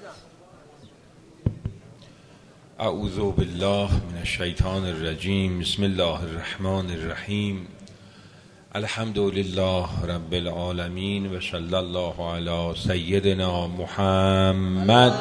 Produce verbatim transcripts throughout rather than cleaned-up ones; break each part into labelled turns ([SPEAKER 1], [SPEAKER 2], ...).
[SPEAKER 1] اعوذ بالله من الشیطان الرجیم. بسم الله الرحمن الرحیم. الحمد لله رب العالمین و صلی الله علی سیدنا محمد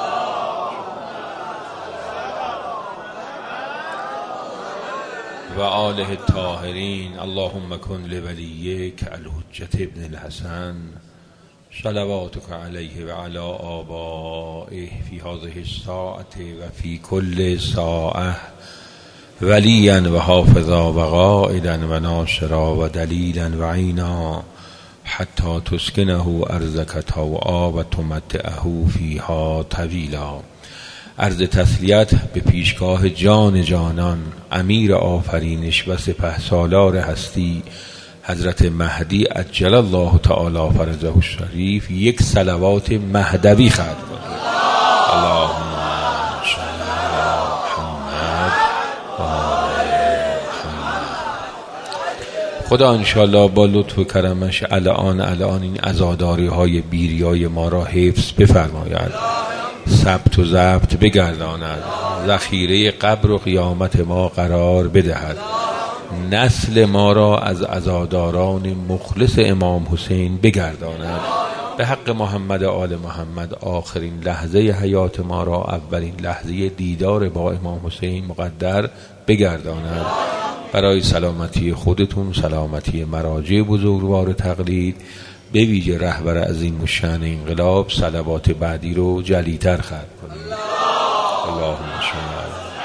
[SPEAKER 1] و آله الطاهرین. اللهم کن لولیک الحجة ابن الحسن صلواتک علیه و علی آبائه فی هذه الساعة و فی کل ساعة ولیا و حافظا و قائدا و ناصرا و دلیلا و عینا حتی تسکنه ارضک طوعا و تمتعه فیها طویلا. عرض تسلیت به پیشگاه جان جانان، امیر آفرینش و سپهسالار هستی حضرت مهدی عجل الله تعالی فرجه الشریف، یک صلوات مهدوی خواهد کنید. اللهم صل علی محمد و آل محمد. خدا انشاءالله با لطف و کرمش الان الان این عزاداری های بیریای ما را حفظ بفرماید، ثبت و ضبط بگرداند، ذخیره قبر و قیامت ما قرار بدهد، نسل ما را از عزاداران مخلص امام حسین بگرداند، به حق محمد آل محمد آخرین لحظه حیات ما را اولین لحظه دیدار با امام حسین مقدر بگرداند. برای سلامتی خودتون، سلامتی مراجع بزرگوار تقلید، به ویژه رهبر عظیم الشأن انقلاب، صلوات بعدی رو جلیتر خواهد کنید. اللهم صل.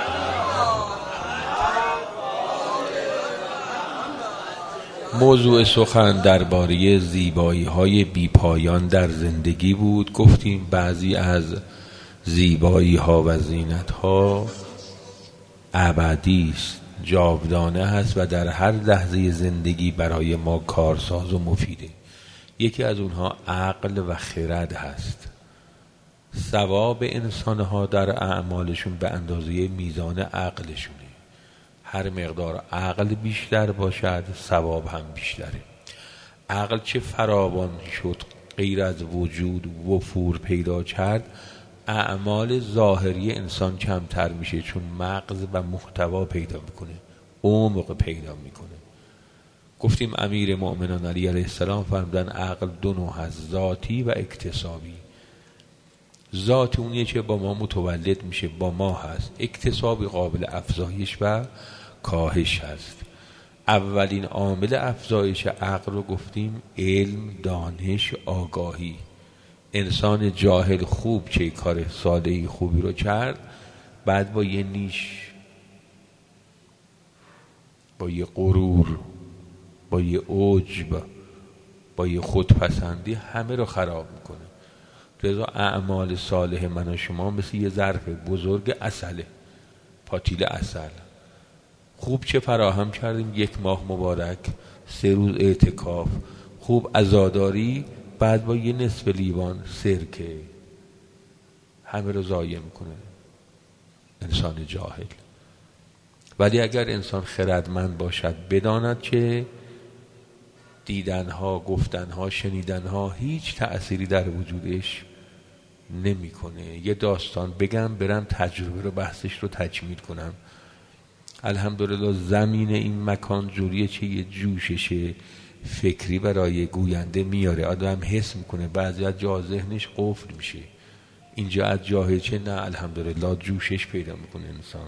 [SPEAKER 1] موضوع سخن درباره زیبایی های بی پایان در زندگی بود. گفتیم بعضی از زیبایی ها و زینت ها ابدی است، جاودانه هست و در هر لحظه زندگی برای ما کارساز و مفیده. یکی از اونها عقل و خرد هست. ثواب انسانها در اعمالشون به اندازه میزان عقلشونه. هر مقدار عقل بیشتر باشد ثواب هم بیشتره. عقل چه فراوان شد غیر از وجود وفور پیدا کرد، اعمال ظاهری انسان کمتر میشه، چون مغز و محتوا پیدا میکنه، عمق پیدا میکنه. گفتیم امیر مؤمنان علی علیه السلام فرمودن عقل دو نوع هست، ذاتی و اکتسابی. ذات اونیه که با ما متولد میشه، با ما هست. اکتسابی قابل افزایش و کاهش هست. اولین عامل افزایش عقل رو گفتیم علم، دانش، آگاهی. انسان جاهل خوب چه کار سادهی خوبی رو کرد، بعد با یه نیش، با یه غرور، با یه عجب، با یه خودپسندی همه رو خراب میکنه. لذا اعمال صالح من و شما مثل یه ظرف بزرگ عسله، پاتیل عسل. خوب چه فراهم کردیم؟ یک ماه مبارک، سه روز اعتکاف، خوب عزاداری، بعد با یه نصف لیوان سرکه همه رو ضایع میکنه انسان جاهل. ولی اگر انسان خردمند باشد بداند که دیدنها، گفتنها، شنیدنها هیچ تأثیری در وجودش نمیکنه. یه داستان بگم برم تجربه رو بحثش رو تکمیل کنم. الحمدلله زمین این مکان جوریه که یه جوشش فکری برای گوینده میاره، آدم حس میکنه بعضی از جا ذهنش قفل میشه، اینجا از جاهه چه نه الحمدلله جوشش پیدا میکنه انسان.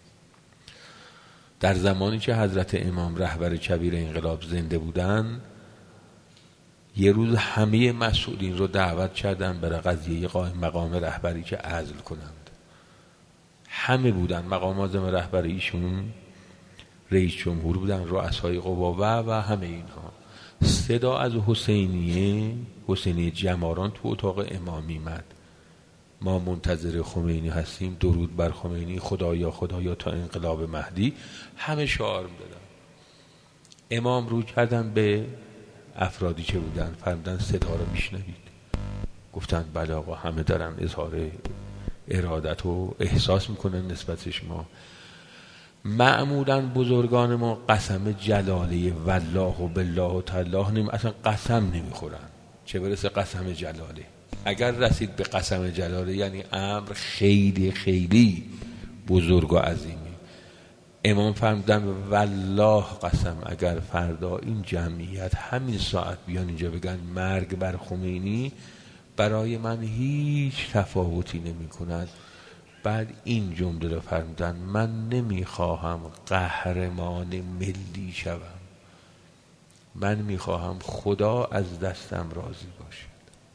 [SPEAKER 1] در زمانی که حضرت امام رهبر کبیر انقلاب زنده بودن، یه روز همه مسئولین رو دعوت کردن برای قضیه قائم مقام رهبری که عزل کنند. همه بودن، مقام اعظم رهبری ایشون رئیس جمهور بودن، رؤسای قوا و و همه اینها. صدا از حسینیه حسینی جماران تو اتاق امام میمد، ما منتظر خمینی هستیم، درود بر خمینی، خدایا خدایا تا انقلاب مهدی. همه شعار میدادن. امام رو کردن به افرادی که بودن، فرمودن صدا رو میشنوید؟ گفتن بله آقا، همه دارن اظهار ارادت و احساس میکنن نسبت شما. معمولا بزرگان ما قسم جلاله والله و بالله و تالله نمی اصلا قسم نمیخورن، چه برسه قسم جلاله. اگر رسید به قسم جلاله یعنی امر خیلی خیلی بزرگ و عظیمی. امام فرمودن والله قسم اگر فردا این جمعیت همین ساعت بیان اینجا بگن مرگ بر خمینی برای من هیچ تفاوتی نمی کند. بعد این جمله رو فرمودن من نمیخواهم قهرمان ملی شوم، من میخواهم خدا از دستم راضی باشد.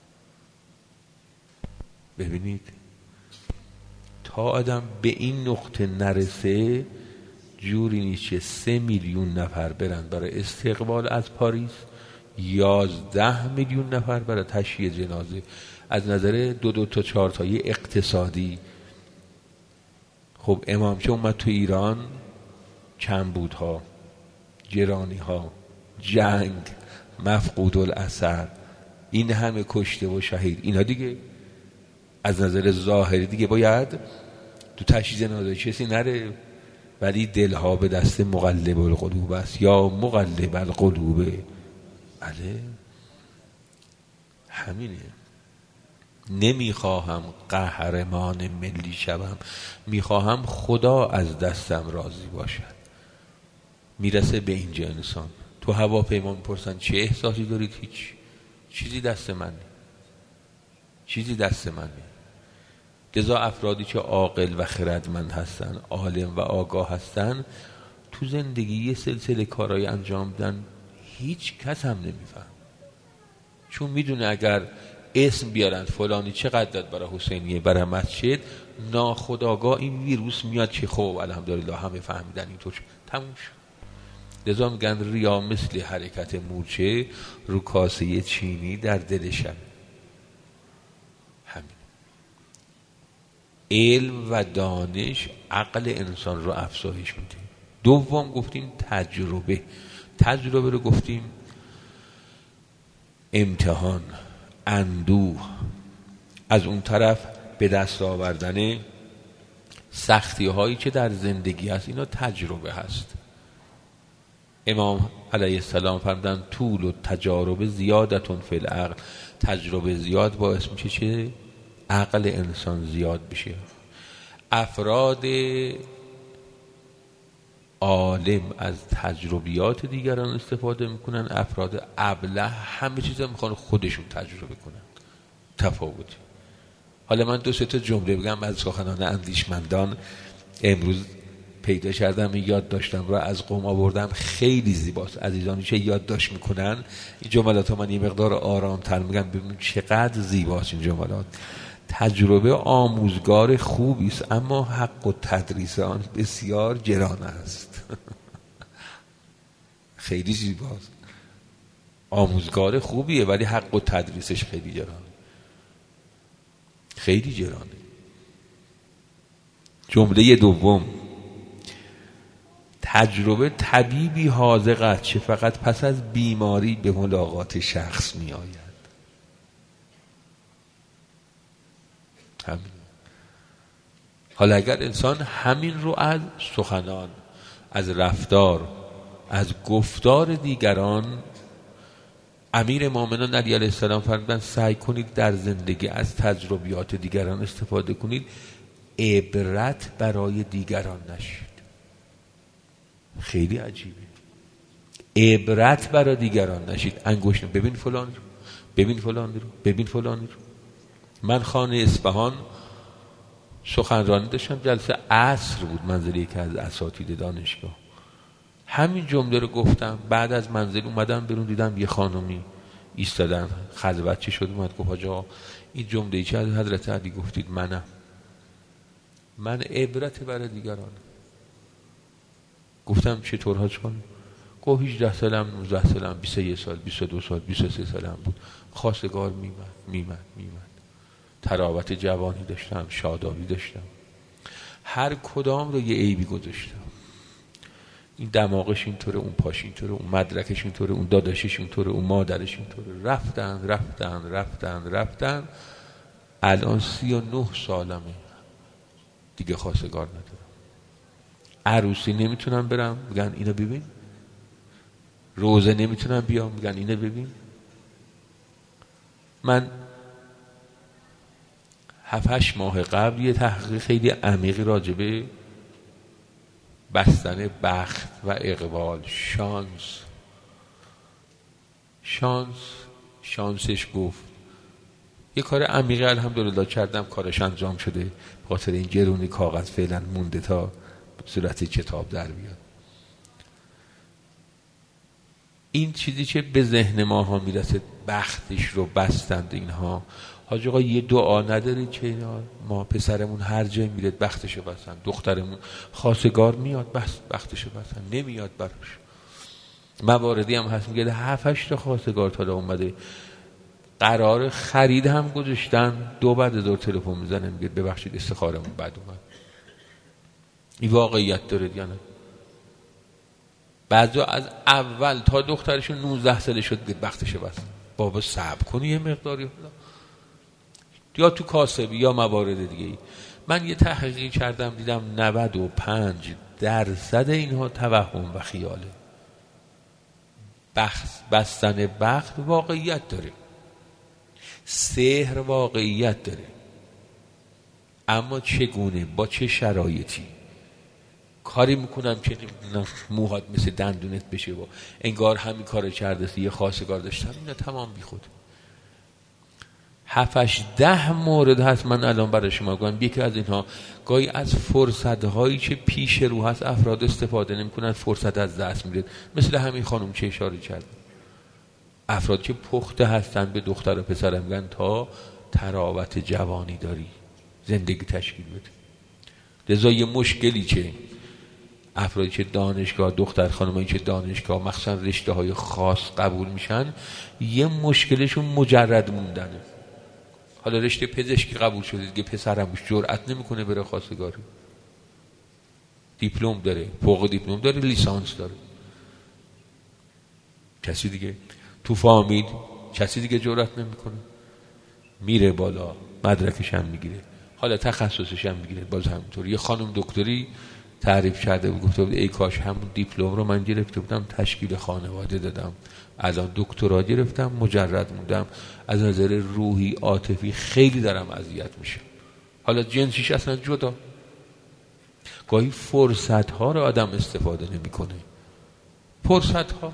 [SPEAKER 1] ببینید تا آدم به این نقطه نرسه جوری نیست که سه میلیون نفر برن برای استقبال از پاریس، یازده میلیون نفر برای تشییع جنازه. از نظر دو دو تا چهار تایی اقتصادی خب امام چه اومد تو ایران، کمبودها، گرانیها، جنگ، مفقود الاثر، این همه کشته و شهید، اینا دیگه از نظر ظاهری دیگه باید تو تشییع جنازه کسی نره، ولی دلها به دست مقلب القلوب است یا مقلب القلوب. بله همینه. نمیخواهم قهرمان ملی شوم، میخواهم خدا از دستم راضی باشد. میرسه به اینجا انسان. تو هواپیما میپرسن چه احساسی دارید؟ هیچ چیزی دست من نیست، چیزی دست من نیست. لذا افرادی که عاقل و خردمند هستن، عالم و آگاه هستن، تو زندگی یه سلسله کارهای انجام بدن هیچ کس هم نمیفهم، چون میدونه اگر اسم بیارن فلانی چقدر داد برای حسینیه برای مسجد، ناخودآگاه این ویروس میاد که خب الحمدلله همه فهمیدن اینطور تموم شد. لذا میگن ریا مثل حرکت مورچه رو کاسه چینی در دل شب. همین علم و دانش عقل انسان رو افزایش میده. دوم گفتیم تجربه. تجربه رو گفتیم امتحان، اندوه، از اون طرف به دست آوردن سختی هایی که در زندگی هست، اینا تجربه هست. امام علیه السلام فرمودن طول و تجارب زیادتون فی العقل، تجربه زیاد باعث میشه چه؟ عقل انسان زیاد بشه. افراد عالم از تجربیات دیگران استفاده میکنن، افراد ابله همه چیزا میخوان خودشون تجربه کنن. تفاوت. حالا من دو سه تا جمله بگم از سخنان اندیشمندان. امروز پیدا کردم یاد داشتم را از قم آوردم، خیلی زیباست. عزیزانی که یاد داشت میکنن این جملات ها من یه مقدار آرام تر میگم، ببینید چقدر زیباست این جملات. تجربه آموزگار خوبی است اما حق و تدریس آن بسیار گران است. خیلی زیباست. آموزگار خوبیه ولی حق و تدریسش خیلی گران، خیلی گرانه. جمله دوم، تجربه طبیبی حاذق است که فقط پس از بیماری به ملاقات شخص می آید. همین. حالا اگر انسان همین رو از سخنان، از رفتار، از گفتار دیگران، امیر مومنان علی علیه السلام فرمودن سعی کنید در زندگی از تجربیات دیگران استفاده کنید، عبرت برای دیگران نشید. خیلی عجیبه. عبرت برای دیگران نشید. انگشت ببین فلان رو، ببین فلان رو، ببین فلان رو. من خانه اصفهان سخنرانی داشتم، جلسه عصر بود، منزل یکی از اساتید دانشگاه. همین جمله رو گفتم، بعد از منزل اومدم برون دیدم یه خانمی ایستادن، خلوت چه شد، اومد گفت آقا این جمله ای که از حضرت علی گفتید منم، من عبرت برای دیگران. گفتم چطور حاج خانم؟ گفت هجده سالم، نوزده سالم، بیست و یک سال، بیست و دو سال، بیست و سه سالم بود، خواستگار میمد میمد میمد تراوت جوانی داشتم، شادابی داشتم، هر کدام رو یه عیبی گذاشتم. این دماغش اینطوره، اون پاش اینطوره، اون مدرکش اینطوره، اون داداشش اینطوره، اون مادرش اینطوره. رفتن رفتن رفتن رفتن الان سی و نه سالمه، دیگه خواستگار ندارم. عروسی نمیتونم برم بگن اینو ببین، روزه نمیتونم بیام بگن اینو ببین. من هفت هشت ماه قبل یه تحقیق خیلی عمیقی راجبه بستن بخت و اقبال، شانس شانس شانسش گفت یه کار عمیقی الحمدلله کردم، کارش انجام شده، به خاطر این گرونی کاغذ فعلا مونده تا صورت کتاب در بیاد. این چیزی که به ذهن ما ها میرسه بختش رو بستند اینها. حاج آقا یه دعا ندارید که ما پسرمون هر جای میره بختشو بستن، دخترمون خواستگار میاد بس بختشو بستن، نمیاد براش. مواردی هم هست میگه هفت هشت خواستگار تا اومده، قرار خرید هم گذاشتن، دو بعد دور تلفن میزنه میگه ببخشید استخارمون بد اومد. این واقعیت داره یا نه؟ بعضی از اول تا دخترشون نوزده ساله شد بختشو بستن. بابا صبر کنی یه مقداری، یا تو کاسبی یا موارد دیگه ای. من یه تحقیقی کردم دیدم نود و پنج درصد اینها توهم و خیاله. بخت بستن بخت واقعیت داره، سحر واقعیت داره، اما چگونه، با چه شرایطی کاری میکنم که موهات مثل دندونت بشه و انگار همین کارو کرده یه خواستگار داشتم، اینا تمام بی خود. هفتش ده مورد هست من الان برای شما گویم. یکی از اینها گاهی از فرصت هایی که پیش رو هست افراد استفاده نمیکنن، فرصت از دست میره، مثل همین خانم چه اشاره کرد. افراد که پخته هستن به دختر و پسر میگن تا تراوت جوانی داری زندگی تشکیل بده. لذا یه مشکلی که افرادی که دانشگاه، دختر خانمایی که دانشگاه مخصوصا رشته های خاص قبول میشن، یه مشکلشون مجرد موندنه. حالا رشته پزشکی قبول شده دیگه، پسرم جرئت نمیکنه بره خواستگاری، دیپلم داره، فوق دیپلم داره، لیسانس داره، کسی دیگه تو فامیل کسی دیگه جرئت نمیکنه، میره بالا مدرکش هم میگیره، حالا تخصصش هم میگیره باز همینطور. یه خانم دکتری تعریف کرده بود، گفته بود ای کاش همون دیپلم رو من گرفته بودم تشکیل خانواده دادم، الان دکترا گرفتم مجرد موندم، از نظر روحی عاطفی خیلی دارم اذیت میشه. حالا جنسیش اصلا جدا. گاهی فرصت ها رو آدم استفاده نمیکنه. فرصت ها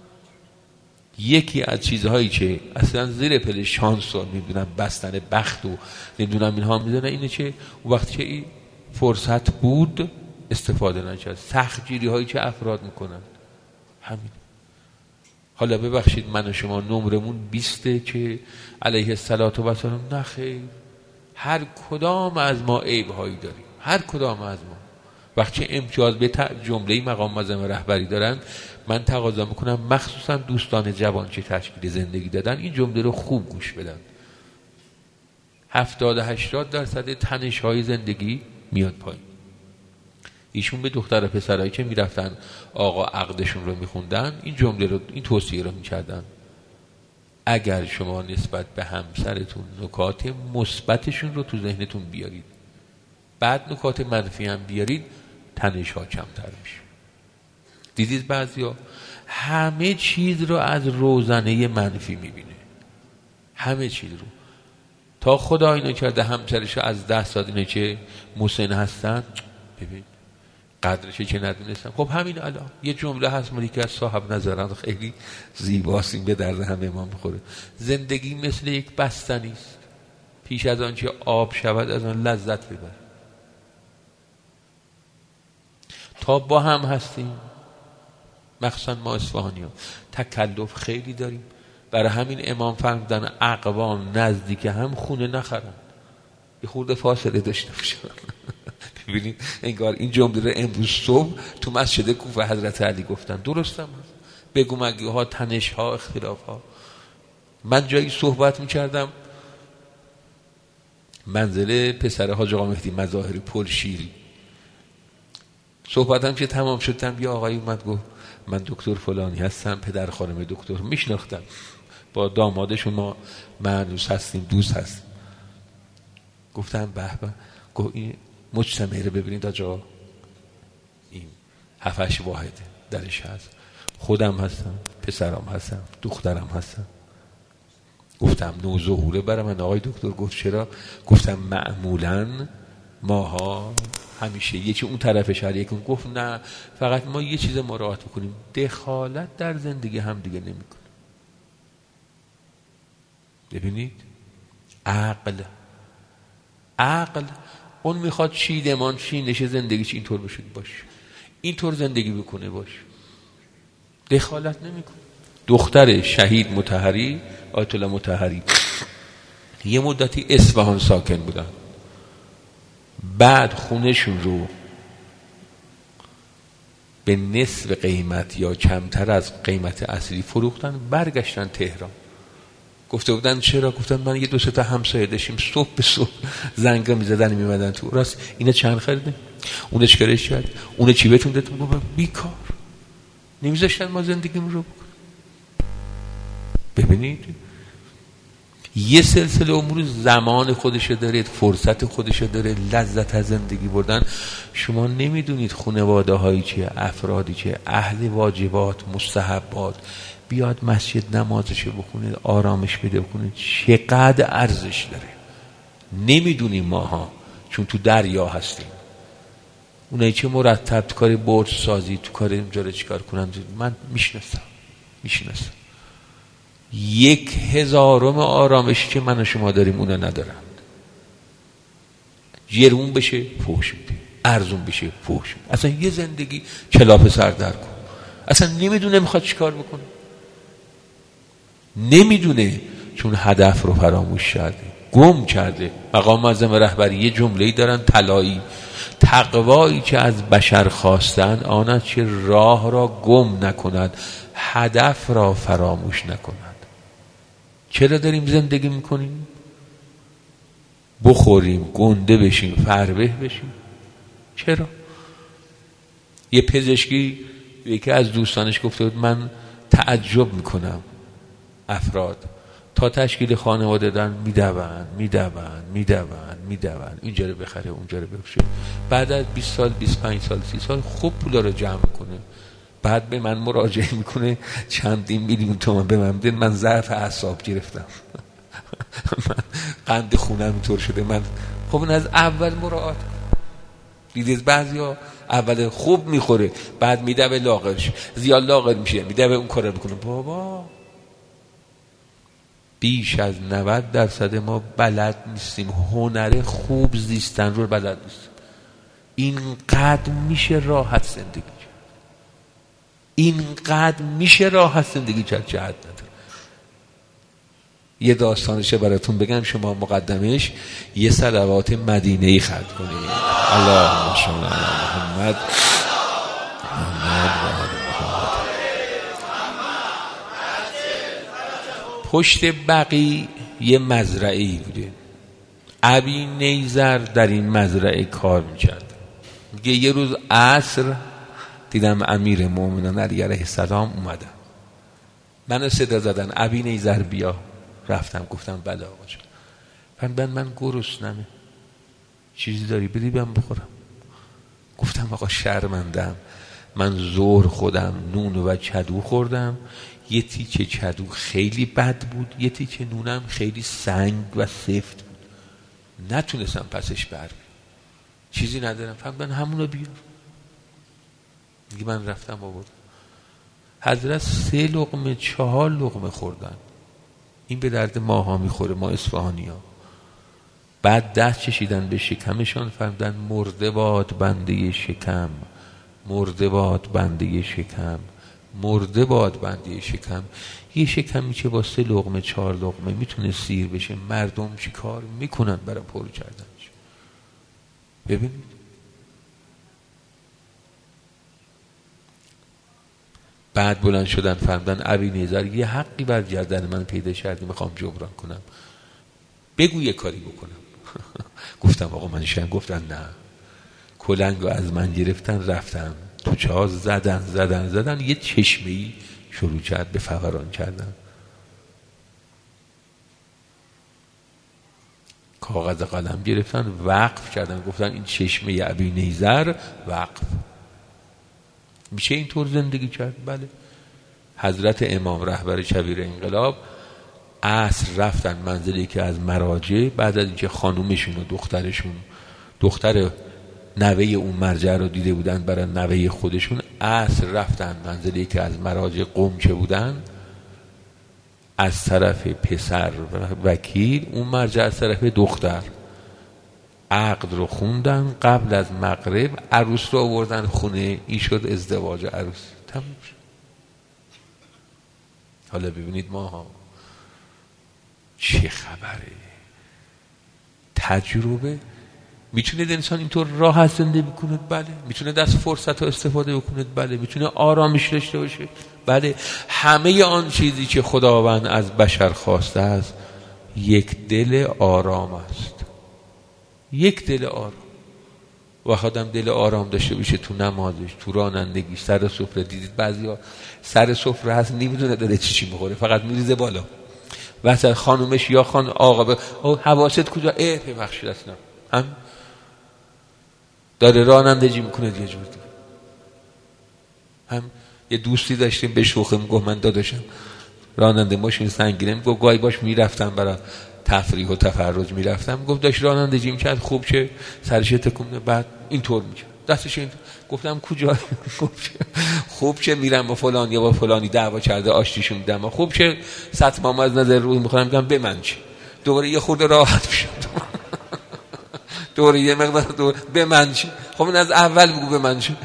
[SPEAKER 1] یکی از چیزهایی که اصلا زیر پل شانس رو نمیدونم بستن بخت و نمیدونم اینها میدونن اینه که وقتی که این فرصت بود استفاده نشد. سختگیری هایی که افراد میکنن همین. حالا ببخشید من و شما نمرمون بیسته که علیه الصلات و السلام، نه خیر، هر کدام از ما عیب هایی داریم، هر کدام از ما. وقتی امتیاز به جمله مقام معظم رهبری دارن، من تقاضا میکنم مخصوصا دوستان جوان که تشکیل زندگی دادن این جمله رو خوب گوش بدن. هفتاد هشتاد درصد تنش های زندگی میاد پایین. ایشون به دختر و پسرایی که میرفتن آقا عقدشون رو میخوندن این جمله رو، این توصیه رو میکردن: اگر شما نسبت به همسرتون نکات مثبتشون رو تو ذهنتون بیارید، بعد نکات منفی هم بیارید، تنش ها کمتر میشه. دیدید بعضیا همه چیز رو از روزنه منفی میبینه، همه چیز رو، تا خدا اینو کرده همسرش رو از دست داد، اینه که مسن هستن ببین قدرشه که ندونستم. خب همین الان یه جمله هست مالی که از صاحب نظران خیلی زیباست، این به درد همه ما میخوره: زندگی مثل یک بستنی است، پیش از آن که آب شود از آن لذت ببر. تا با هم هستیم، مخصوصا ما اصفهانی ها تکلف خیلی داریم، برای همین امام فرمودن اقوام نزدیک هم خونه نخرن، یه خورده فاصله داشته باشن. ببینید انگار این جمله رو امروز صبح تو مسجد کوفه حضرت علی گفتن. درستم هست، بگو مگی ها، تنش ها، اختلاف ها. من جایی صحبت میکردم منزل پسر حاج آقا مهدی مظاهری پل شیری، صحبتم که تمام شدم یه آقایی اومد گفت من دکتر فلانی هستم، پدر خانم دکتر میشناختم، با دامادشون ما معنوس هستیم، دوست هستیم. گفتم به به. گفت این مجتمعی رو ببینید آجا، این هفتش واحده درش هست، خودم هستم، پسرم هستم، دخترم هستم. گفتم نوظهوره برای من. آقای دکتر گفت چرا؟ گفتم معمولاً ماها همیشه یکی اون طرف شهر یکی اون. گفت نه، فقط ما یه چیز مراعات میکنیم، دخالت در زندگی هم دیگه نمی کنیم. ببینید عقل عقل اون میخواد چیدمان چینش زندگیش اینطور بشه باشه، اینطور زندگی بکنه باشه، دخالت نمیکنه. دختر شهید مطهری، آیت الله مطهری، یه مدتی اصفهان ساکن بودن، بعد خونهشون رو به نصف قیمت یا کمتر از قیمت اصلی فروختن، برگشتن تهران. گفته بودن چرا؟ گفتن من یه دو سه تا همسایه داشتیم، صبح به صبح زنگا میزدن میمدن تو، راست اینا چند خریده، اون چیکارش کرد، اون چی بهتون داد؟ گفتم بیکار، نمیذاشتن ما زندگیمون رو بکنیم. ببینید یه سلسله امور زمان خودشه داره، فرصت خودشه داره، لذت از زندگی بردن. شما نمیدونید خانواده هایی که افرادی که اهل واجبات مستحبات بیاد مسجد نمازش بخونه، آرامش بده بکنه، چقدر ارزش داره. نمیدونیم ماها، چون تو دریا هستیم. اونایی که مرتب تو کار بورس سازی، تو کار اینجا چیکار کنن، من میشناسم میشناسم یک هزارم آرامشی که من و شما داریم اونا ندارن. جرمون بشه فوش میده، ارزون بشه فوش میده. اصلا یه زندگی کلاپ سر در کن، اصلا نمیدونه میخواد چیکار بکنه، نمیدونه، چون هدف رو فراموش کرده، گم کرده. مقام معظم رهبری یه جمله‌ای دارن طلایی: تقوایی که از بشر خواستن آن است که راه را گم نکند، هدف را فراموش نکند. چرا داریم زندگی میکنیم؟ بخوریم، گنده بشیم، فربه بشیم. چرا؟ یه پزشکی یکی از دوستانش گفته بود من تعجب میکنم افراد تا تشکیل خانواده دادن میدون میدون میدون میدون اینجا رو بخره اونجا رو بفروشه، بعد از بیست سال بیست و پنج سال سی سال خوب پولا رو جمع کنه، بعد به من مراجعه میکنه چندین میلیون تومان به من بدین، من ضعف اعصاب گرفتم من قند خونم اینطور شده. من خب این از اول مراعات دیدید بعضیا اول خوب میخوره بعد میده به لاغرش، زیاد لاغر میشه میده به اون کارو میکنه. بابا بیش از نود درصد ما بلد نیستیم، هنر خوب زیستن رو بلد نیستیم. اینقدر میشه راحت زندگی کرد، اینقدر میشه راحت زندگی کرد، جهت نداره. یه داستانشه براتون بگم، شما مقدمش یه صلوات مدینه‌ای خط کنید. اللهم صل علی محمد محمد و آل محمد. پشت بقی یه مزرعه‌ای بوده، ابی نیزر در این مزرعه کار میکرد. میگه یه روز عصر دیدم امیر مومنان علی علیه السلام اومدن، منو صدا زدن ابی نیزر بیا. رفتم گفتم بله آقا جان. فرمودن من گرسنمه، چیزی داری بدی من بخورم؟ گفتم آقا شرمندم، من ظهر خودم نون و کدو خوردم، یه تیکه کدو خیلی بد بود، یه تیکه نونم خیلی سنگ و سفت بود، نتونستم پسش بر چیزی ندارم. فرمودن همونو بیار. دیگه من رفتم آوردم. حضرت سه لقمه چهار لقمه خوردن. این به درد ماها میخوره، ما اصفهانی ها. بعد دست چشیدن به شکمشان، فرمودن مرده باد بنده شکم، مرده باد بنده شکم، مرده باد بنده شکم. یه شکمی که با سه لقمه چهار لقمه میتونه سیر بشه، مردم چی کار میکنن برای پر کردنش؟ ببینید بعد بلند شدن فرمودن ابی نیزر یه حقی بر گردن من پیدا کردی، میخوام جبران کنم، بگو یه کاری بکنم. گفتم آقا من شن. گفتن نه. کلنگو از من گرفتن رفتن تو چاه، زدن زدن زدن یه چشمه‌ای شروع کرد به فوران کردن. کاغذ قلم گرفتن وقف کردن، گفتن این چشمه ابی نیزر وقف. میشه اینطور زندگی کرد؟ بله. حضرت امام رهبر کبیر انقلاب عصر رفتن منزلی که از مراجع، بعد از اینکه خانومشون و دخترشون، دختر نوه اون مرجع رو دیده بودن برای نوه خودشون، عصر رفتن منزلی که از مراجع قمچه بودن، از طرف پسر وکیل، اون مرجع از طرف دختر، عقد رو خوندن. قبل از مغرب عروس رو آوردن خونه، این شد ازدواج عروس. تموم شد. حالا ببینید ما چه خبره. تجربه میتونه انسان اینطور راحت زندگی بکنه، بله. میتونه دست فرصت ها استفاده بکنه، بله. میتونه آرامش داشته باشه، بله. همه آن چیزی که خداوند از بشر خواسته است یک دل آرام است، یک دل آرام. و آدم دل آرام داشته باشه تو نمازش، تو رانندگی، سر سفره. دیدید بعضیا سر سفره هست نمیدونه داره چی چی میخوره، فقط میریزه بالا. واسه خانومش یا خان آقا به حواست کجا؟ اه ببخشید اصلا هم داره رانندگی میکنه یه جور دیگه. هم یه دوستی داشتیم به شوخی میگفت من داداشم راننده ماشین سنگینه، میگفت گاهی باش میرفتم برای تفریح و تفرج میرفتم، گفت داشت رانندگی میکرد خوب چه سرش تکون، بعد اینطور میکرد دستش این. گفتم کجا؟ خوب چه میرم با فلان یا با فلانی دعوا کرده آشتیشون میدم، خوب چه ستمام از نظر روی میخورم، میگم به من چه، دوباره یه خورده راحت میشم، دوباره یه مقدار دوباره به من چه. خب این از اول بگو به من چه.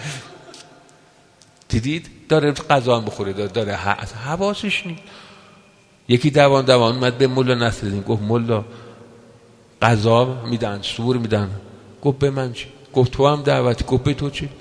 [SPEAKER 1] دیدید داره غذا بخوره، داره, داره حواسش نیست. یکی دوان دوان اومد به مولا نصرالدین گفت مولا غذا میدن، سور میدن. گفت به من چه؟ گفت تو هم دعوتی. گفت به تو چه؟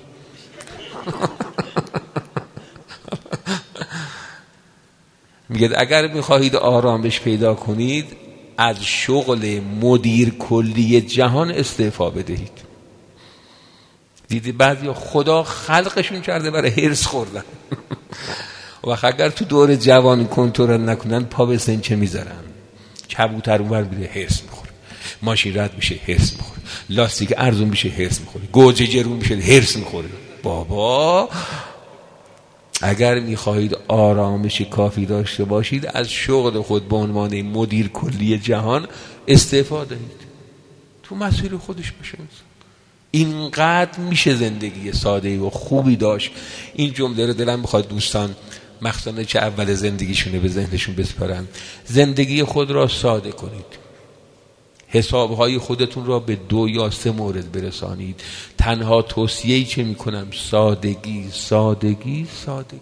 [SPEAKER 1] میگه اگر میخواهید آرامش پیدا کنید از شغل مدیر کلی جهان استعفا بدهید. دیدی بعضی خدا خلقشون کرده برای هرس خوردن. و اگر تو دور جوانی کنترل نکنن پا به سنچه میذارن، کبوتر اونور میره هرس میخوره، ماشین رد میشه هرس میخوره، لاستیک ارزون میشه هرس میخوره، گوجه جرون میشه هرس میخوره. بابا اگر میخواهید آرامش کافی داشته باشید از شغل خود به عنوان مدیر کلی جهان استعفا دهید، تو مسیر خودش بشه. اینقدر میشه زندگی ساده و خوبی داشت. این جمله رو دلم میخواد دوستان مخصوصا چه اول زندگیشونه به ذهنشون بسپارن. زندگی خود را ساده کنید، حسابهای خودتون را به دو یا سه مورد برسانید. تنها توصیه‌ای چه میکنم سادگی سادگی سادگی.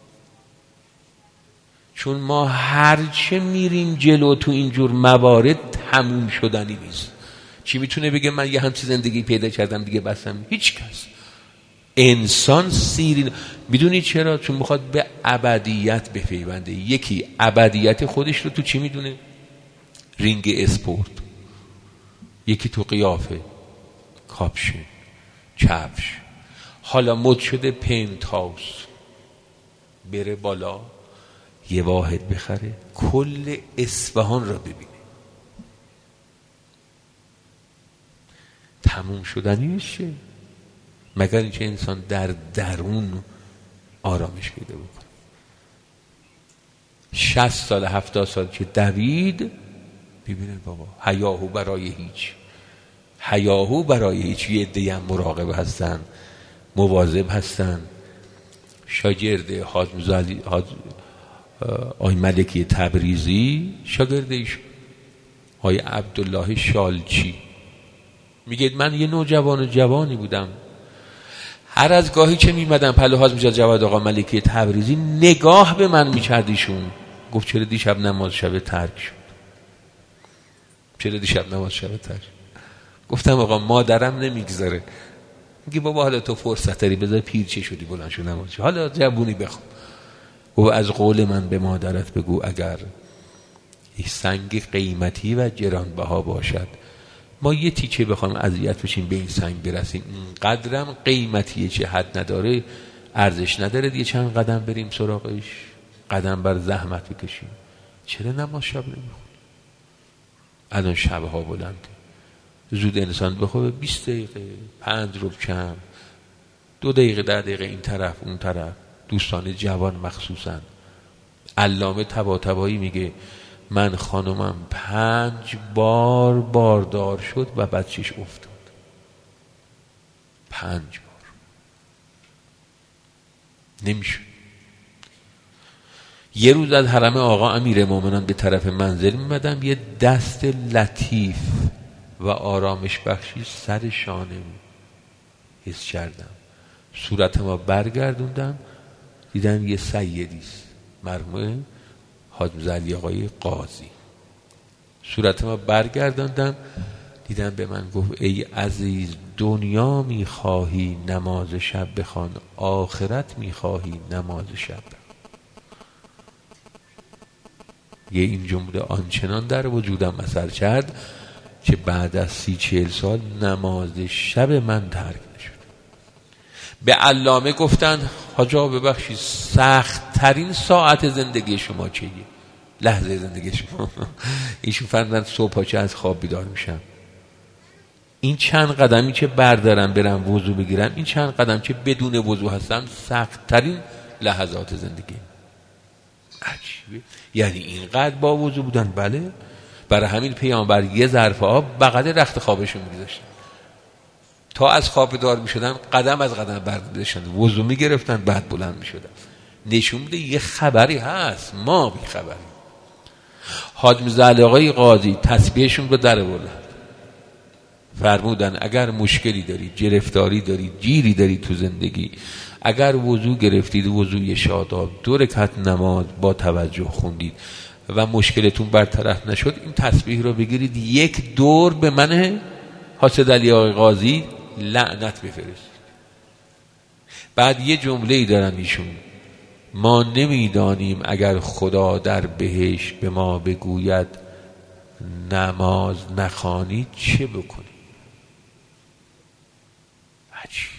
[SPEAKER 1] چون ما هرچه میریم جلو تو اینجور موارد تموم شدنی نیست. چی میتونه بگه من یه همچین زندگی پیدا کردم دیگه بسم؟ هیچ کس. انسان سیرین. میدونی چرا؟ چون میخواد به ابدیت بپیونده. یکی ابدیت خودش رو تو چی میدونه؟ رینگ اسپورت. یکی تو قیافه، کاپشن، کفش. حالا مد شده پنت هاوس، بره بالا یه واحد بخره کل اصفهان را ببینه. تموم شدنی میشه مگر اینکه انسان در درون آرامش پیدا بکنه. شصت سال هفتاد سال که دوید ببینید بابا حیاهو برای هیچ، حیاهو برای هیچ. یه عده‌ای هم مراقب هستن، مواظب هستن. شاگرد حاج مزالی حاج آقای ملکی تبریزی شاگرد ایشون آقای عبدالله شالچی میگه من یه نوجوان جوانی بودم، هر از گاهی که میمدم پلو حاج میشد جواد آقا ملکی تبریزی نگاه به من میکردیشون. گفت چرا دیشب نماز شب ترک شد؟ چرا دیشب نماز شب ترک شد؟ گفتم آقا مادرم نمیگذاره. میگه بابا حالا تو فرصت داری بذار پیر چه شدی بلند شو نماز شد. حالا جوونی بخوام. و از قول من به مادرت بگو اگر این سنگ قیمتی و گرانبها باشد ما یه تیکه بخوایم اذیت بشیم به این سنگ برسیم، قدرم قیمتیه چه حد نداره، ارزش نداره دیگه چند قدم بریم سراغش، قدم بر زحمت بکشیم. چرا نماز شب نمیخونیم؟ الان شبها بلنده، زود انسان بخوابه بیست دقیقه، پنج ربع کم، دو دقیقه ده دقیقه این طرف اون طرف. دوستان جوان مخصوصا علامه طباطبایی میگه من خانمم پنج بار باردار شد و بچهش افتاد. پنج بار نمیشه. یه روز از حرم آقا امیر مومنان به طرف منزل میمدم، یه دست لطیف و آرامش بخشی سر شانه حس کردم. صورتم برگردوندم، دیدم یه سیدیست، مرحوم حاج علی آقای قاضی. صورتم برگردوندم، دیدم به من گفت ای عزیز، دنیا میخواهی نماز شب بخوان، آخرت میخواهی نماز شب بخوان. یه این جمله آنچنان در وجودم اثر کرد که بعد از سی چهل سال نماز شب من ترک نشد. به علامه گفتن حاجا ببخشید سخت ترین ساعت زندگی شما چیه؟ لحظه زندگی شما. ایشون فرمودن صبح چه از خواب بیدار میشم، این چند قدمی که بردارم برم وضو بگیرم، این چند قدم که بدون وضو هستم، سخت ترین لحظات زندگی. عجیبه. یعنی اینقدر با وضو بودن؟ بله. برای همین پیامبر یه ظرف آب بغل رخت خوابشون می‌گذاشتن، تا از خواب بیدار می‌شدن قدم از قدم برداشتن، وضو می‌گرفتن، بعد بلند می‌شدن. نشون میده یه خبری هست، ما بی خبریم. حاج میرزا آقای قاضی تسبیحشون رو در آوردن، فرمودن اگر مشکلی داری، گرفتاری داری، گیری داری تو زندگی، اگر وضو گرفتید، وضوی شاداب، دو رکعت نماز با توجه خوندید و مشکلتون برطرف نشد، این تسبیح رو بگیرید یک دور به من حاج علی آقای قاضی لعنت بفرستید. بعد یه جمله‌ای دارن ایشون، ما نمیدانیم اگر خدا در بهشت به ما بگوید نماز نخوانید چه بکنید. عجیبه.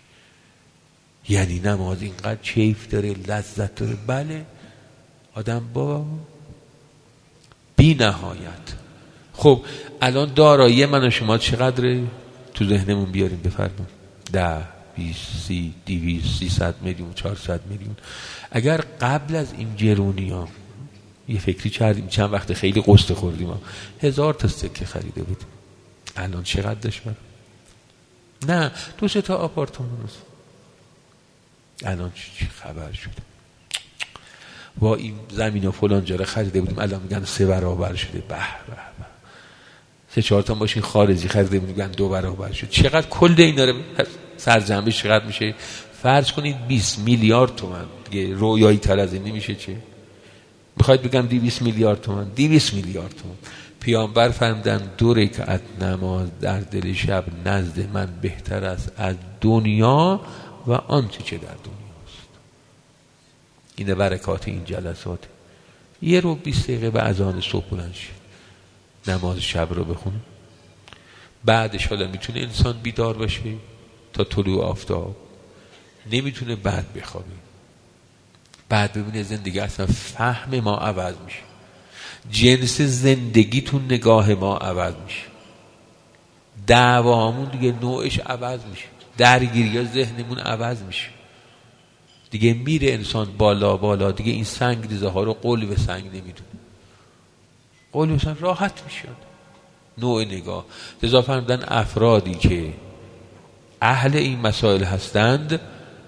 [SPEAKER 1] یعنی نماز اینقدر کیف داره، لذت داره؟ بله. آدم با بی نهایت. خب الان دارایی من و شما چقدره؟ تو ذهنمون بیاریم بفرمایید. ده، بیست، سی، دویست، سیصد میلیون، چهارصد میلیون. اگر قبل از این گرونی ها یه فکری کردیم، چند وقت خیلی قسط خوردیم ها، هزار تا سکه خریده بودیم، الان چقدر دشمن؟ نه دو سه تا آپارتمان هست. الان چی خبر شده؟ با این زمین و فلان جاره خریده بودیم، الان میگن سه برابر شده. به به به. سه چهار تا ماشین خارجی خریده بودیم، میگن دو برابر شده. چقدر کل اینا رو سرجمعش چقدر میشه؟ فرض کنید بیست میلیارد تومان. دیگه رویایی تر از این نمیشه. چه میخواید بگم دویست میلیارد تومان؟ دویست میلیارد تومان. پیامبر فرمودن دو رکعت نماز در دل شب نزد من بهتر است از دنیا و آنچه چه در دنیاست. اینه برکات این جلسات. یه رو بیست دقیقه به اذان صبح بلند شید، نماز شب رو بخونه. بعدش حالا میتونه انسان بیدار باشه تا طلوع آفتاب، نمیتونه بعد بخوابه. بعد ببینه زندگی اصلا فهم ما عوض میشه، جنس زندگی تو نگاه ما عوض میشه، دعوامون دیگه نوعش عوض میشه، درگیری ها ذهنمون عوض میشه. دیگه میره انسان بالا بالا، دیگه این سنگ ریزه ها رو قل به سنگ نمیدونه، قل به سنگ راحت میشه. نوع نگاه. لذا فرمودن افرادی که اهل این مسائل هستند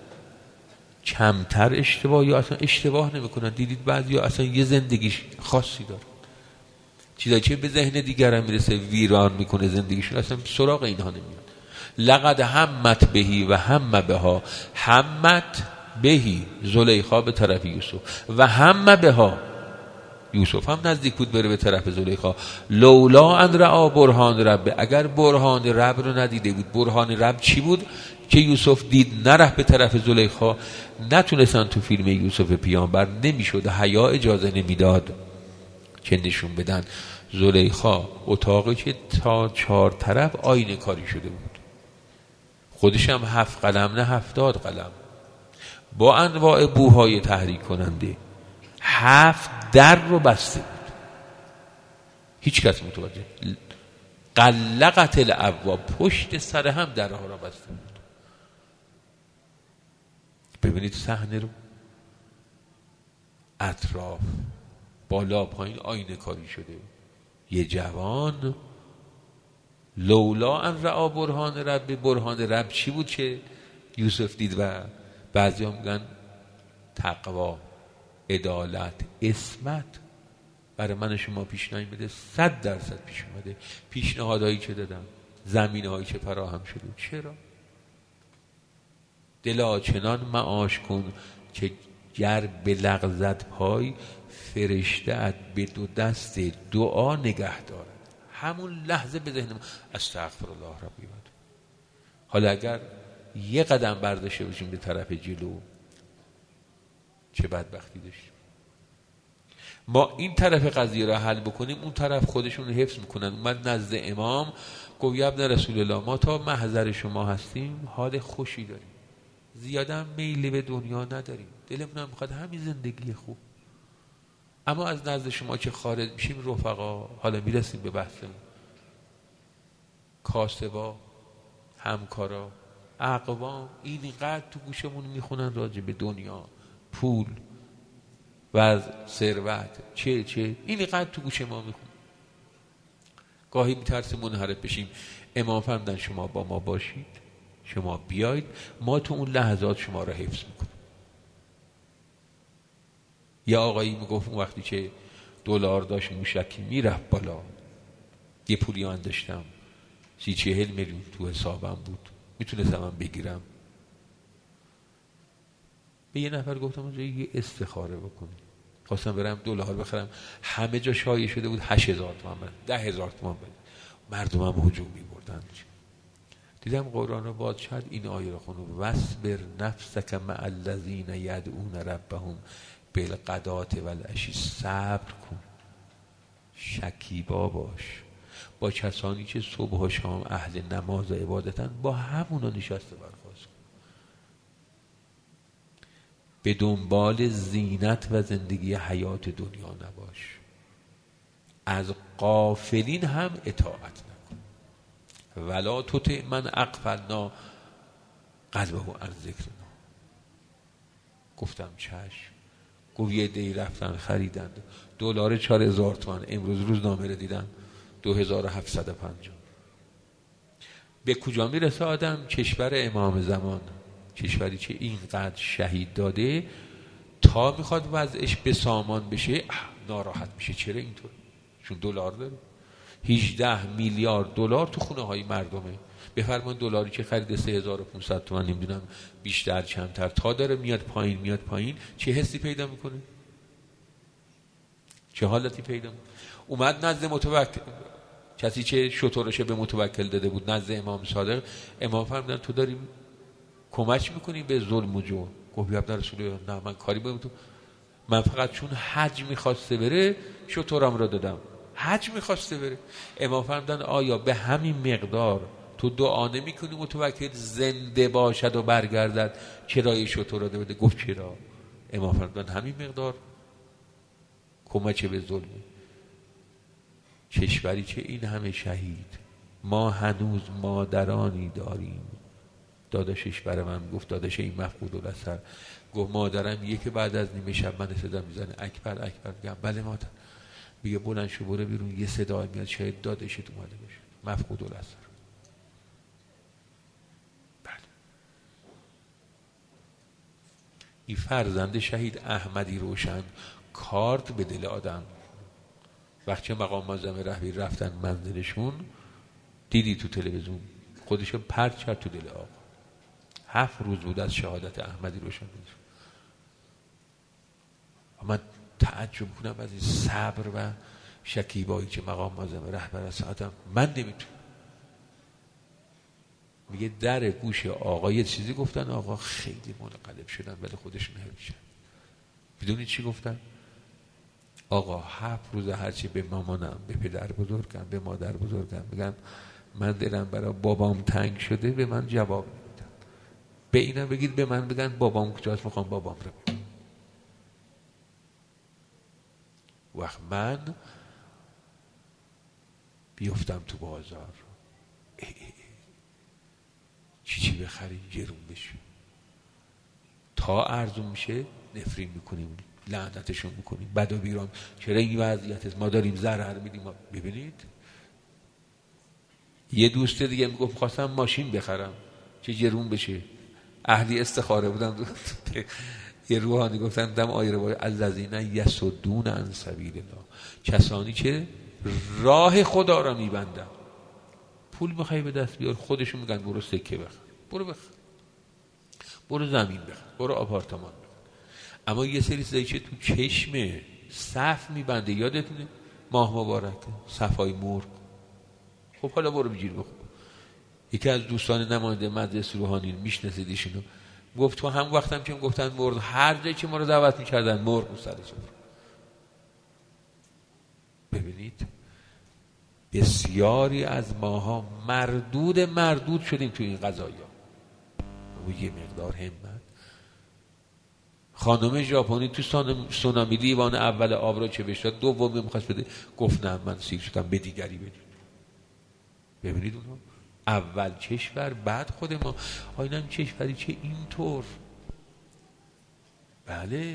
[SPEAKER 1] کمتر اشتباه یا اصلا اشتباه نمیکنن. دیدید بعضی ها اصلا یه زندگیش خاصی داره، چیزایی که به ذهن دیگران میرسه ویران میکنه زندگیشون، اصلا سراغ اینها نمیاد. لقد همت بهی و هم بها، همت بهی زلیخا به طرف یوسف و هم بها، یوسف هم نزدیک بود بره به طرف زلیخا. لولا ان رأى برهان رب، اگر برهان رب رو ندیده بود. برهان رب چی بود که یوسف دید نره به طرف زلیخا؟ نتونستن تو فیلم یوسف پیامبر نمیشد، حیا اجازه نمیداد که نشون بدن. زلیخا اتاقی که تا چهار طرف آینه کاری شده بود، خودش هم هفت قلم نه هفتاد قلم با انواع بوهای تحریک کننده، هفت در رو بسته بود، هیچ کس متوجه. قلقت الابواب، پشت سر هم درها را بسته بود. ببینید صحنه رو، اطراف بالا پایین آینه کاری شده. یه جوان لولا ان رعا برهان رب، برهان رب چی بود که یوسف دید؟ و بعضی هم میگن تقوا، عدالت، عصمت برای من شما پیش نیامده. صد درصد پیش اومده. پیشنهادهایی که دادم، زمینهایی که فراهم شده. چرا؟ دلا چنان معاش کن که گر به لغزت پای، فرشته ات به دو دست دعا نگه دارد. همون لحظه به ذهن ما استغفر الله ربی و حالا اگر یه قدم برداشته باشیم به طرف جلو، چه بدبختی داشتیم. ما این طرف قضیه را حل بکنیم، اون طرف خودشون رو حفظ میکنن. اومد نزد امام گفت یا ابن رسول الله، ما تا محضر شما هستیم حال خوشی داریم، زیاده میلی به دنیا نداریم، دلمون هم میخواد همین زندگی خوب، اما از نزد شما که خارج میشیم رفقا، حالا میرسیم به بحثمون، کاسبا، همکارا، اقوام اینقدر تو گوشمون میخونن راجع به دنیا، پول و ثروت، چه چه اینقدر تو گوش ما میخونن. گاهی میترسیم منحرف بشیم. امام فرمودن شما با ما باشید، شما بیاید، ما تو اون لحظات شما را حفظ میکنیم. یا آقایی میگفت اون وقتی که دلار داشت موشکی میرفت بالا، یه پولی من داشتم، سی چهل میلیون تو حسابم بود، میتونستم من بگیرم. به یه نفر گفتم اونجا یه استخاره بکنی، خواستم برم دلار بخرم، همه جا شایع شده بود هشت هزار تومان بده، ده هزار تومان بده، مردم هم هجوم میبردن. دیدم قرآن رو باز شد، این آیه رو خونم، وَاصْبِرْ نَفْسَكَ مَعَ الَّذِينَ یدعون ربهم بالغداة والعشی. صبر کن، شکیبا باش با کسانی که صبح و شام اهل نماز و عبادتن، با همونا نشسته برخاست کن. به دنبال زینت و زندگی حیات دنیا نباش، از غافلین هم اطاعت نکن. ولا تطع من اغفلنا قلبه عن ذکرنا. گفتم چشم. گفت یه دی رفتن خریدن دلار چهار هزار تومان، امروز روزنامه رو دیدم دو هزار و هفتصد و پنجاه. به کجا میرسه آدم؟ کشور امام زمان، کشوری که اینقدر شهید داده، تا میخواد وضعش به سامان بشه ناراحت میشه. چرا اینطور؟ چون دلار داره. هجده میلیارد دلار تو خونه های مردمه. بفرمان دلاری که خرید سه هزار و پانصد تومان، نمیدونم بیشتر کمتر، تا داره میاد پایین میاد پایین، چه حسی پیدا میکنه؟ چه حالتی پیدا میکنه؟ اومد نزد متوکل، کسی که شطورش به متوکل داده بود، نزد امام صادق. امام فرمودن تو داری کمک میکنی به ظلم و جور. گفت یا ابن رسول الله، نه من کاری باید تو، من فقط چون حج میخواسته بره شطورم را دادم، حج میخواسته بره. امام فرمودن آیا به همین مقدار تو دعا نمی کنی متوکل زنده باشد و برگردد کرایه شطور را بده؟ گفت چرا؟ امام فرمودن همین مقدار کمک به ظلم. کشوری که این همه شهید، ما هنوز مادرانی داریم. داداشش برای من گفت، داداش این مفقود الاثر، گفت مادرم یکی بعد از نیمه شب من صدا میزنه اکبر اکبر، میگم بله مادر، میگه بلند شو برو بیرون، یه صدا میاد شاید داداشت اومده باشه، مفقود الاثر. بله. این فرزند شهید احمدی روشن کارت به دل آدم. وقتی مقام معظم رهبری رفتن منزلشون، دیدی تو تلویزیون خودشو پرت کرد تو دل آقا. هفت روز بود از شهادت احمدی روشن بود. من تعجب کنم از این صبر و شکیبایی که مقام معظم رهبر از آدم، من نمیتونم. میگه در گوش آقا یه چیزی گفتن، آقا خیلی منقلب شدن ولی خودشون نمیشن. میدونی چی گفتن؟ آقا هفت روز هرچی به مامانم، به پدر بزرگم، به مادر بزرگم میگم من دلم برای بابام تنگ شده، به من جواب میدن. به اینا بگید به من بگن بابام کجاست، میخوام بابام رو بگم. وقت من بیفتم تو بازار، ای ای ای. چی چی بخریم گرون بشه، تا ارزون میشه نفرین میکنیم لعنتشون میکنیم. بد و بیرام چرا این وضعیت است؟ ما داریم ضرر میدیم. ببینید یه دوست دیگه میگفت خواستم ماشین بخرم چه جرون بشه. اهلی استخاره بودن یه روحانی گفتن دم آیه رو الذین یصدون عن سبیل الله، کسانی که راه خدا را میبندن. پول میخوای به دست بیار، خودشون میگن برو سکه بخر، برو بخر، برو زمین بخر، برو آپارتمان بخر. اما یه سری چیزایی که تو چشم صف میبنده، یادتونه ماه مبارک صفای مرغ. خب حالا برو بگیر بخور. یکی از دوستان نماینده مجلس روحانی میشناسید ایشونو، گفت تو هم وقتم که گفتن مرغ، هر جایی که ما رو دعوت میکردن مرغ رو سر سفره. ببینید بسیاری از ماها مردود مردود شدیم تو این قضایا. و یه مقدار همت. خانم ژاپنی تو سونامی لیوان اول آب را چه بشد، دومی میخواست بده، گفت نه من سیر شدم به دیگری بدید. ببینید اونها اول کشور بعد خود ما. آینم کشوری چه اینطور. بله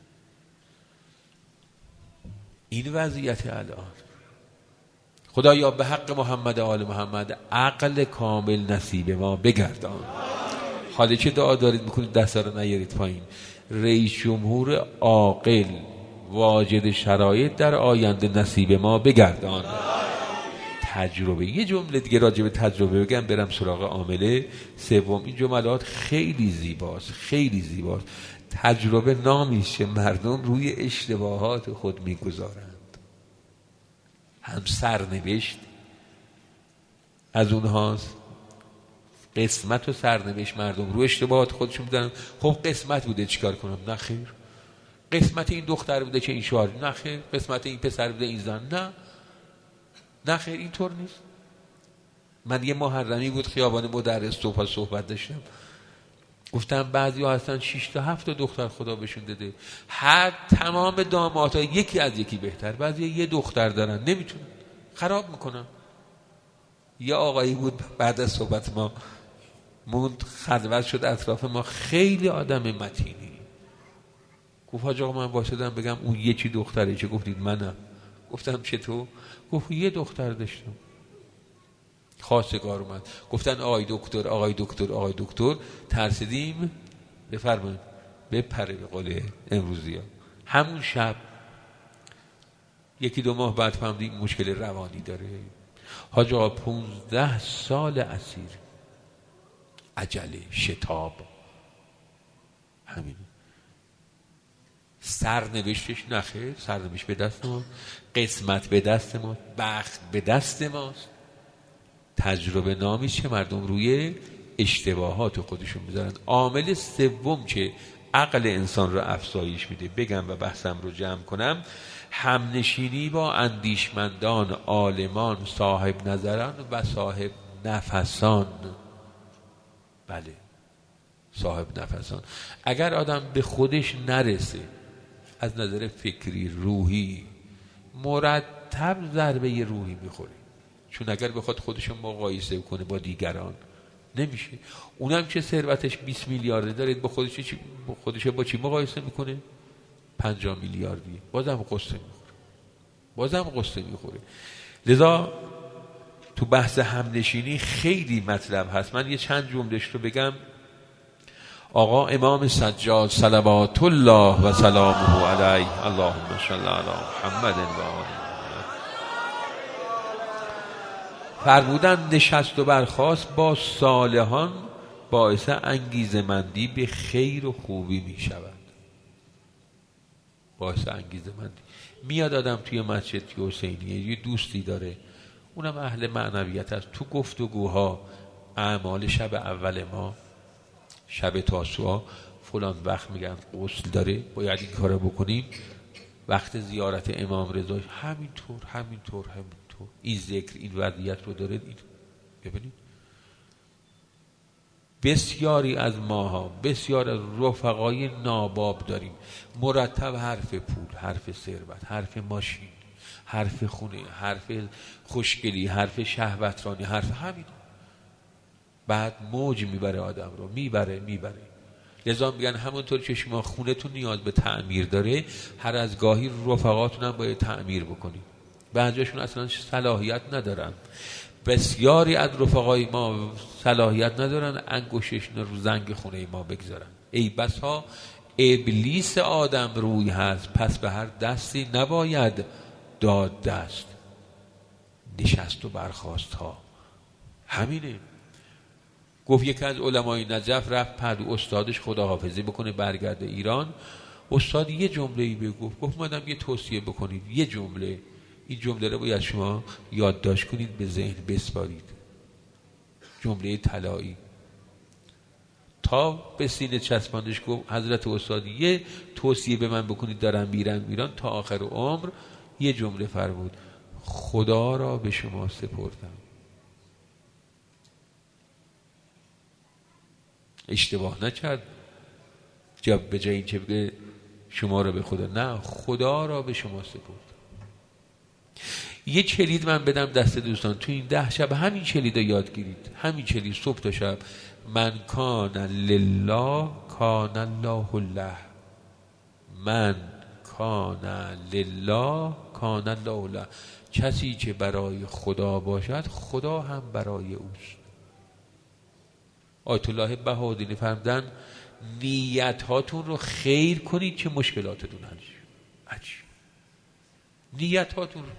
[SPEAKER 1] این وضعیت الان. خدایا به حق محمد آل محمد عقل کامل نصیب ما بگردان. حالا چه دعا دارید میکنید دستا رو نیارید پایین. رئیس جمهور عاقل واجد شرایط در آینده نصیب ما بگردان. تجربه. یه جمله دیگه راجع به تجربه بگم برم سراغ عامله سوم. این جملات خیلی زیباست، خیلی زیباست. تجربه نامی است که مردم روی اشتباهات خود میگذارند. هم سرنوشت از اونهاست. قسمت و سرنوشت مردم روی اشتباهات خودشون میدن. خب قسمت بوده چیکار کنم؟ نه خیر. قسمت این دختر بوده که این شوهر، نه خیر. قسمت این پسر بوده این زن، نه نه خیر اینطور نیست. من یه محرمی بود خیابان مدرس صبح صحبت داشتم، گفتم بعضی ها هستن شش تا هفت تا دختر خدا بهشون داده، هر تمام دامادها یکی از یکی بهتر، بعضی یه دختر دارن نمیتونن، خراب میکنن. یه آقایی بود بعد از صحبت ما موند خلوت شد اطراف ما، خیلی آدم متینی. گفت حاج آقا من واسدم بگم اون یکی دختره چه؟ گفتید منم. گفتم چطور؟ گفت یه دختر داشتم. خواستگار اومد گفتن آقای دکتر آقای دکتر آقای دکتر، ترسیدیم بفرمایید بپره به قول امروزی ها. همون شب یکی دو ماه بعد فهمیدیم مشکل روانی داره. حاج آقا پونزده سال اسیر، عجله، شتاب، همین. سرنوشتش نخیر، سرنوشت به دست ما، قسمت به دست ما، بخت به دست ماست. تجربه نامی که مردم روی اشتباهات خودشون میذارن. عامل سوم که عقل انسان رو افزایش میده، بگم و بحثم رو جمع کنم، همنشینی با اندیشمندان، عالمان، صاحب نظران و صاحب نفسان. بله صاحب نفسان. اگر آدم به خودش نرسه از نظر فکری روحی، مرتب ضربه روحی میخوره. چون اگر بخواد خودش مقایسه کنه با دیگران نمیشه. اونم که ثروتش بیست میلیارد داره، با خودش چی با خودش با چی مقایسه میکنه؟ پنجاه میلیاردی. بازم قصه میخوره. بازم قصه میخوره. لذا تو بحث همنشینی خیلی مطلب هست. من یه چند جملهش رو بگم. آقا امام سجاد صلوات الله و سلامه علیه، اللهم صل علی محمد و آله، فرمودن نشست و برخاست با صالحان باعث انگیزمندی به خیر و خوبی می شود. باعث انگیزمندی. میاد آدم توی مسجد حسینیه یه دوستی داره، اونم اهل معنویت است، تو گفتگوها اعمال شب اول ما، شب تاسوعا فلان وقت میگن غسل داره باید این کارو بکنیم، وقت زیارت امام رضا همینطور همینطور همینطور، این ذکر این وضعیت رو داره. این ببینید بسیاری از ماها، بسیار از رفقای ناباب داریم مرتب حرف پول، حرف ثروت، حرف ماشین، حرف خونه، حرف خوشگلی، حرف شهوترانی، حرف همین. بعد موج میبره آدم رو، میبره میبره لذا میگن همونطور که شما خونتون نیاز به تعمیر داره، هر از گاهی رفقاتون هم باید تعمیر بکنید. بعضیشون اصلا صلاحیت ندارن. بسیاری از رفقای ما صلاحیت ندارن انگشتشون رو زنگ خونه ما بگذارن. ای بسا ابلیس آدم روی هست، پس به هر دستی نباید داد دست. نشست و برخاست ها همینه. گفت یکی از علمای نجف رفت پدو استادش خداحافظی بکنه برگرده ایران. استاد یه جمله‌ای بگفت، گفت مادم یه توصیه بکنید، یه جمله، این جمله رو باید شما یادداشت کنید، به ذهن بسپارید. جمله طلایی. تا به سینه چسباندش گفت حضرت استاد یه توصیه به من بکنید دارم میرم ایران، تا آخر عمر یه جمله فرمود، خدا را به شما سپردم. اشتباه نکرد، جب به جای این که بگه شما را به خدا، نه، خدا را به شما سپردم. یه کلید من بدم دست دوستان، تو این ده شب همین کلید رو یاد گیرید، همین کلید صبح تا شب. من کان لله کان الله له، من کان لله کان الله له. کسی که برای خدا باشد خدا هم برای اوست. آیت الله بهادری فرمودن نیت هاتون رو خیر کنید که مشکلاتتون حل شه. عجیب. نیت هاتون رو.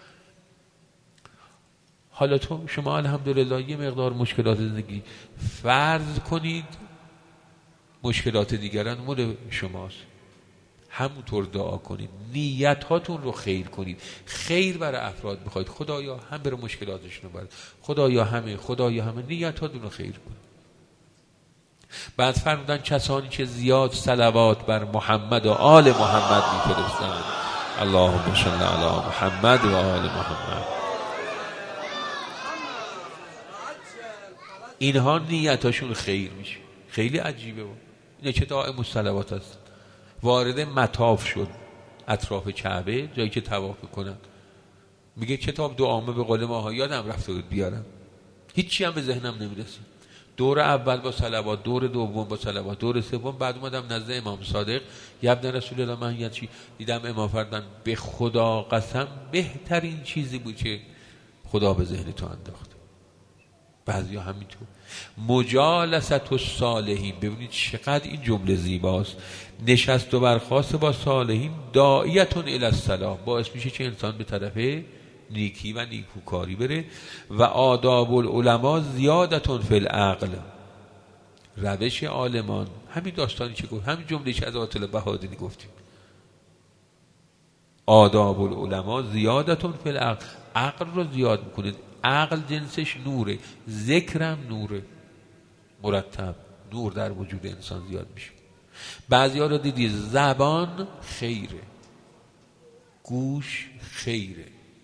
[SPEAKER 1] حالا تو شما الحمدلله یه مقدار مشکلات زندگی فرض کنید، مشکلات دیگران مال شماست، همونطور دعا کنید، نیت هاتون رو خیر کنید. خیر برای افراد بخواید، خدایا هم بر مشکلاتشون رو بر، خدایا همه، خدایا همه، نیت هاتون رو خیر کنید. بعد فرمودن کسانی که زیاد صلوات بر محمد و آل محمد میفرستند، اللهم صل علی محمد و آل محمد، اینها نیتاشون خیر میشه. خیلی عجیبه. اینه که دائم الصلوات هست. وارد مطاف شد اطراف کعبه، جایی که طواف میکنن، میگه کتاب دعامه به قول ماها یادم رفته بود بیارم، هیچی هم به ذهنم نمیرسید. دور اول با صلوات، دور دوم با صلوات، دور سوم. بعد اومدم نزد امام صادق، یبن رسول الله من یه چی دیدم امام فرمودن به خدا قسم بهترین چیزی بود که خدا به ذهن تو انداخت. بعضیا همینطور. مجالست الصالحین، ببینید چقدر این جمله زیباست. نشست و برخاست با صالحین داعیتون الی الصلاح، باعث میشه که انسان به طرف نیکی و نیکوکاری بره. و آداب العلماء زیادتون فی العقل، روش عالمان، همین داستانی که گفت، همین جمله که از آیت الله بهادری گفتیم، آداب العلماء زیادتون فی العقل، عقل رو زیاد میکنید. عقل جنسش نوره، ذکرم نوره، مرتب نور در وجود انسان زیاد میشه. بعضی ها رو دیدی زبان خیره، گوش خیره،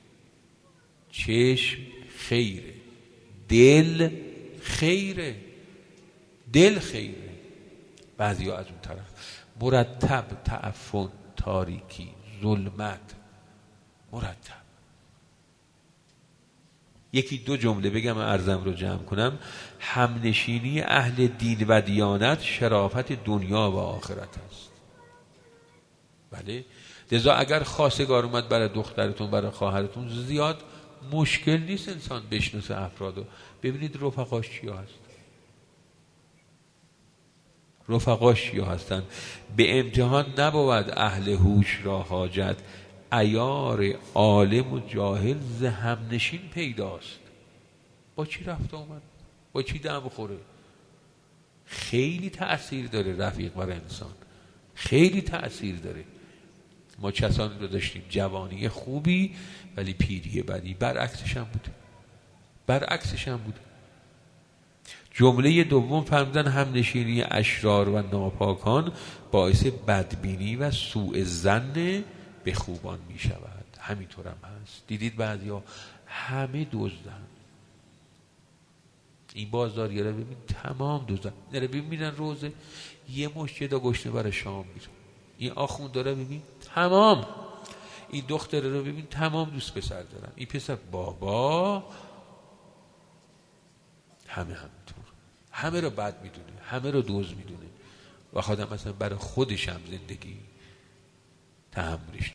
[SPEAKER 1] چشم خیره، دل خیره، دل خیره. بعضی ها از اون طرف مرتب تعفن، تاریکی، ظلمت، مرتب. یکی دو جمله بگم عرضم رو جمع کنم. همنشینی اهل دین و دیانت شرافت دنیا و آخرت است. بله، لذا اگر خواستگار اومد برای دخترتون، برای خواهرتون، زیاد مشکل نیست انسان بشناسه افرادو. ببینید رفقاش چیا هست، رفقاش چیا هستن. به امتحان نبود اهل هوش را حاجت، عیار عالم و جاهل ز همنشین پیداست. با چی رفت آمد، با چی دم بخوره. خیلی تأثیر داره رفیق برای انسان، خیلی تأثیر داره. ما کسانی رو داشتیم جوانی خوبی ولی پیری بدی، برعکسش هم بود، برعکسش هم بود. جمله دوم فرمودن همنشینی اشرار و ناپاکان باعث بدبینی و سوء ظن به خوبان می شود. همینطور هم هست. دیدید بعضی ها همه دزدن. این بازاریه رو ببین تمام دزدن. نره ببینن روزه یه مشت دا گشنه برای شام میره. این آخوند داره ببین تمام. این دختره رو ببین تمام دوست پسر دارن. این پسر بابا همه همینطور، همه رو بد میدونه، همه رو دوز میدونه. و آدم مثلا برای خودش هم زندگی تحملش